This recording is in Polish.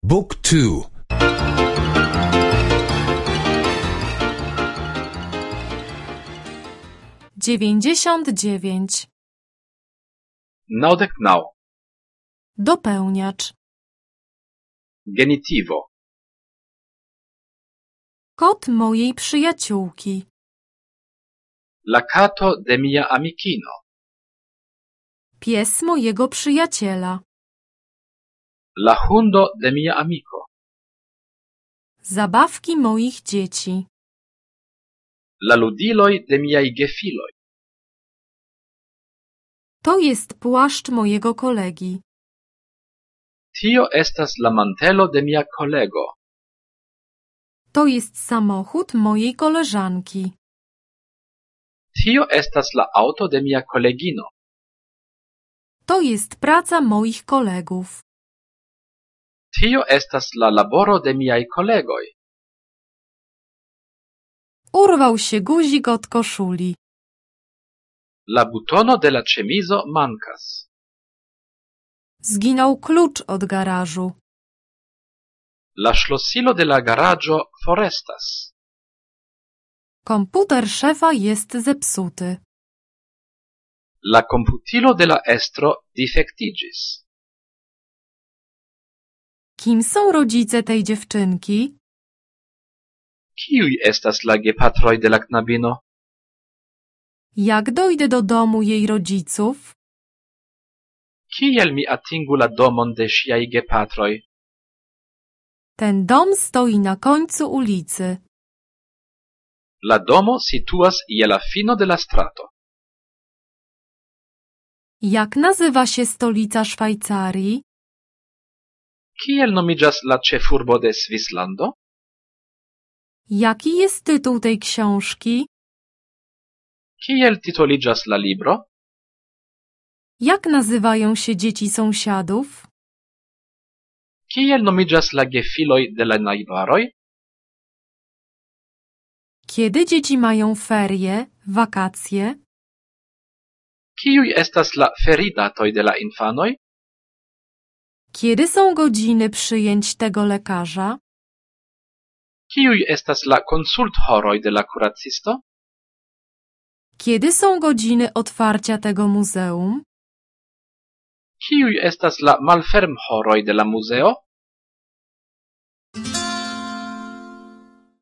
Book 2. 99. Naudek nau. Dopełniacz. Genitivo. Kot mojej przyjaciółki. La kato de mia amikino. Pies mojego przyjaciela. La hundo de mia amiko. Zabawki moich dzieci. La ludiloj de miaj gefiloj. To jest płaszcz mojego kolegi. Tio estas la mantelo de mia kolego. To jest samochód mojej koleżanki. Tio estas la auto de mia kolegino. To jest praca moich kolegów. Tio estas la laboro de miaj kolegoj. Urwał się guzik od koszuli. La butono de la ĉemizo mankas. Zginął klucz od garażu. La ŝlosilo de la garaĝo forestas. Komputer szefa jest zepsuty. La komputilo de la estro difektiĝis. Kim są rodzice tej dziewczynki? Kiuj estas la gepatroj de la knabino? Jak dojdę do domu jej rodziców? Kiel mi atingu la domon de ŝiaj gepatroj? Ten dom stoi na końcu ulicy. La domo situas je la fino de la strato. Jak nazywa się stolica Szwajcarii? Kiel nomiĝas la ĉefurbo de Svislando? Jaki jest tytuł tej książki? Kiel titoliĝas la libro? Jak nazywają się dzieci sąsiadów? Kiel nomiĝas la gefiloj de la najbaroj? Kiedy dzieci mają ferie, wakacje? Kiuj estas la feridatoj de la infanoj? Kiedy są godziny przyjęć tego lekarza? Kiuj estas la konsulthoroj de la kuracisto? Kiedy są godziny otwarcia tego muzeum? Kiuj estas la malfermhoroj de la muzeo?